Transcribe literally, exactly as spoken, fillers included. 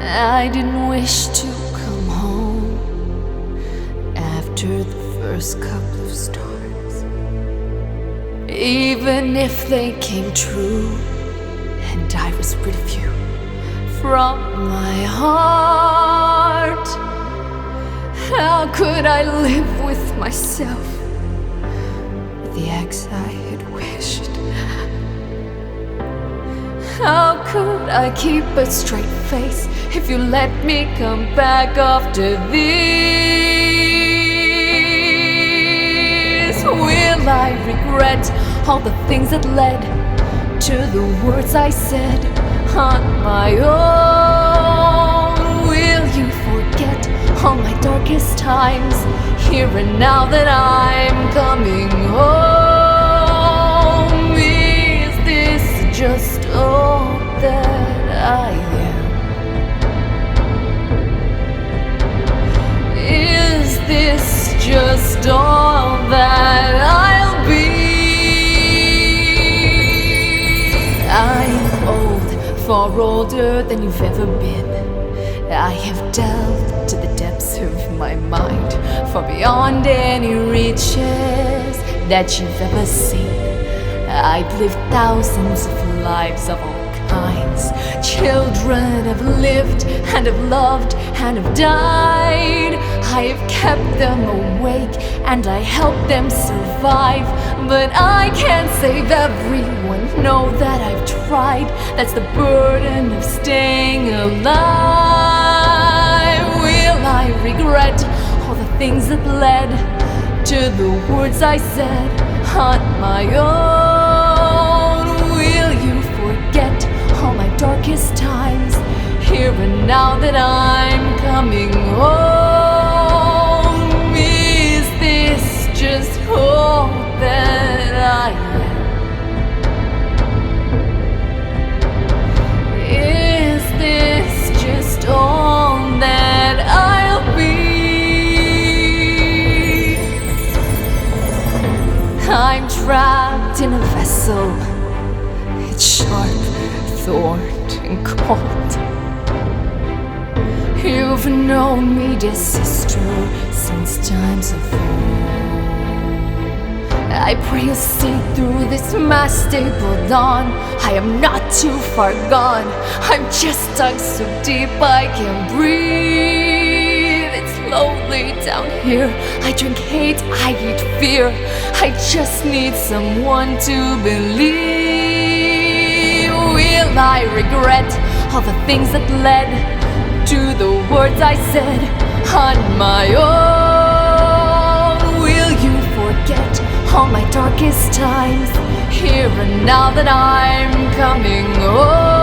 I didn't wish to come home after the first couple of stars, even if they came true and I was rid of you from my heart. How could I live with myself, with the ex I had wished? How could I keep a straight face if you let me come back after this? Will I regret all the things that led to the words I said on my own? Will you forget all my darkest times here and now that I'm coming home? Is this just all that I am? Is this just all that I'll be? I'm old, far older than you've ever been. I have delved to the depths of my mind, far beyond any reaches that you've ever seen. I've lived thousands of lives of all kinds. Children have lived and have loved and have died. I have kept them awake and I helped them survive. But I can't save everyone, know that I've tried. That's the burden of staying alive. Will I regret all the things that led to the words I said on my own? Will you forget all my darkest times here and now that I'm coming home? Is this just all that I am? Is this just all that I'll be? I'm trapped in a vessel. It's sharp, thorned, and cold. You've known me, dear sister, since times of old. I pray you'll see through this my stable dawn. I am not too far gone. I'm just dug so deep I can't breathe. It's lonely down here. I drink hate, I eat fear. I just need someone to believe. Will I regret all the things that led to the words I said on my own? Will you forget all my darkest times here and now that I'm coming home?